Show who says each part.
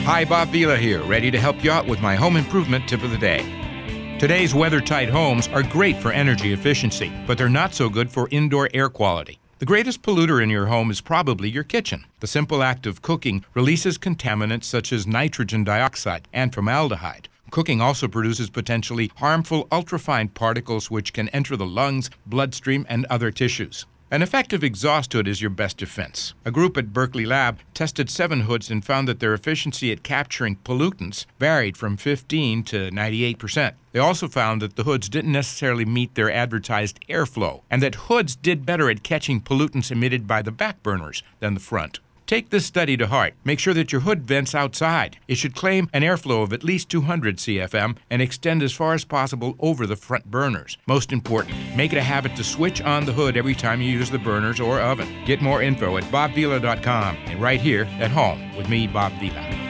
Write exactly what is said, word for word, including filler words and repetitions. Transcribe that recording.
Speaker 1: Hi, Bob Vila here, ready to help you out with my home improvement tip of the day. Today's weather-tight homes are great for energy efficiency, but they're not so good for indoor air quality. The greatest polluter in your home is probably your kitchen. The simple act of cooking releases contaminants such as nitrogen dioxide and formaldehyde. Cooking also produces potentially harmful ultrafine particles which can enter the lungs, bloodstream, and other tissues. An effective exhaust hood is your best defense. A group at Berkeley Lab tested seven hoods and found that their efficiency at capturing pollutants varied from fifteen to ninety-eight percent. They also found that the hoods didn't necessarily meet their advertised airflow, and that hoods did better at catching pollutants emitted by the back burners than the front. Take this study to heart. Make sure that your hood vents outside. It should claim an airflow of at least two hundred C F M and extend as far as possible over the front burners. Most important, make it a habit to switch on the hood every time you use the burners or oven. Get more info at bob vila dot com and right here at home with me, Bob Vila.